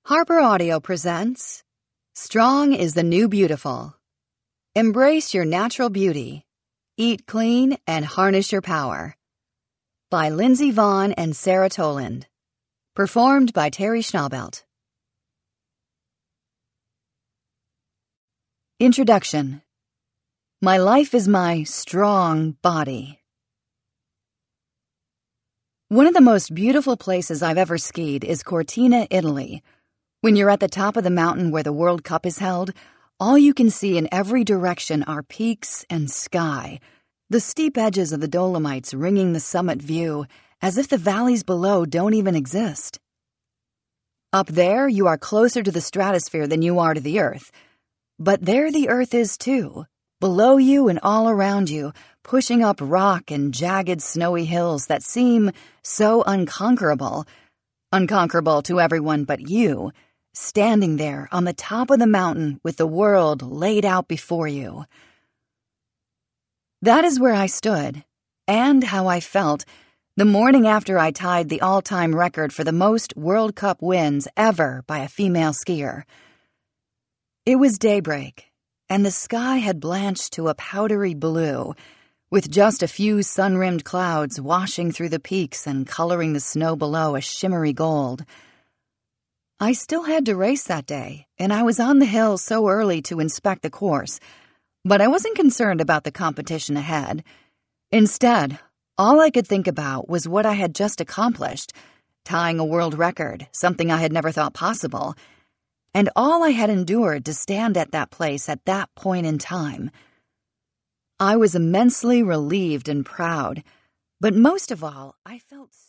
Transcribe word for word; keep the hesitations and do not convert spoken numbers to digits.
Harper Audio presents Strong is the New Beautiful. Embrace your natural beauty. Eat clean and harness your power. By Lindsey Vonn and Sarah Toland. Performed by Terry Schnaubelt. Introduction. My life is my strong body. One of the most beautiful places I've ever skied is Cortina, Italy. When you're at the top of the mountain where the World Cup is held, all you can see in every direction are peaks and sky, the steep edges of the Dolomites ringing the summit view as if the valleys below don't even exist. Up there, you are closer to the stratosphere than you are to the earth. But there the earth is too, below you and all around you, pushing up rock and jagged snowy hills that seem so unconquerable, unconquerable to everyone but you, standing there on the top of the mountain with the world laid out before you. That is where I stood, and how I felt the morning after I tied the all-time record for the most World Cup wins ever by a female skier. It was daybreak, and the sky had blanched to a powdery blue, with just a few sun-rimmed clouds washing through the peaks and coloring the snow below a shimmery gold. I still had to race that day, and I was on the hill so early to inspect the course, but I wasn't concerned about the competition ahead. Instead, all I could think about was what I had just accomplished, tying a world record, something I had never thought possible, and all I had endured to stand at that place at that point in time. I was immensely relieved and proud, but most of all, I felt